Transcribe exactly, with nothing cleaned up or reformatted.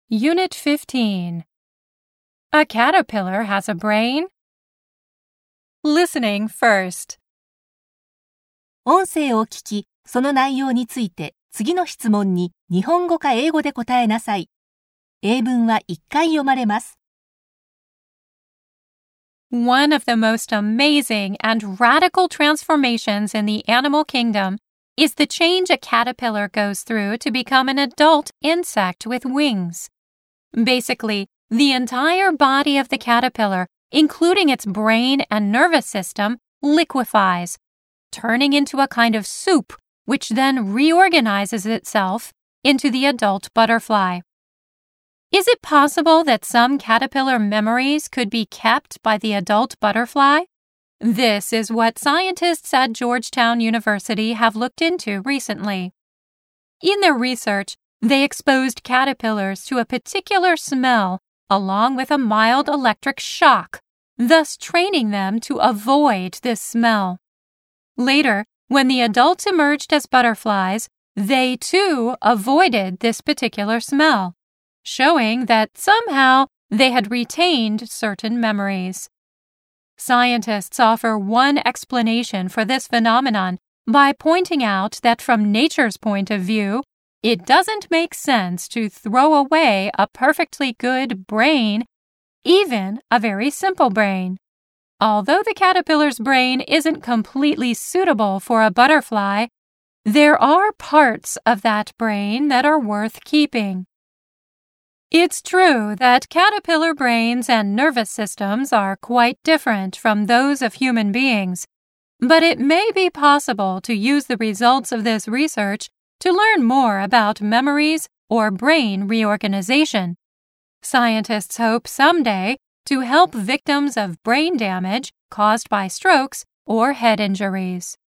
Unit fifteen. A caterpillar has a brain? Listening first. 音声を聞き、その内容について次の質問に日本語か英語で答えなさい。英文はいっかい読まれます。 One of the most amazing and radical transformations in the animal kingdom is the change a caterpillar goes through to become an adult insect with wings. Basically, the entire body of the caterpillar, including its brain and nervous system, liquefies, turning into a kind of soup which then reorganizes itself into the adult butterfly. Is it possible that some caterpillar memories could be kept by the adult butterfly? This is what scientists at Georgetown University have looked into recently. In their research, they exposed caterpillars to a particular smell along with a mild electric shock, thus training them to avoid this smell. Later, when the adults emerged as butterflies, they too avoided this particular smell, showing that somehow they had retained certain memories. Scientists offer one explanation for this phenomenon by pointing out that from nature's point of view, it doesn't make sense to throw away a perfectly good brain, even a very simple brain. Although the caterpillar's brain isn't completely suitable for a butterfly, there are parts of that brain that are worth keeping. It's true that caterpillar brains and nervous systems are quite different from those of human beings, but it may be possible to use the results of this research to learn more about memories or brain reorganization. Scientists hope someday to help victims of brain damage caused by strokes or head injuries.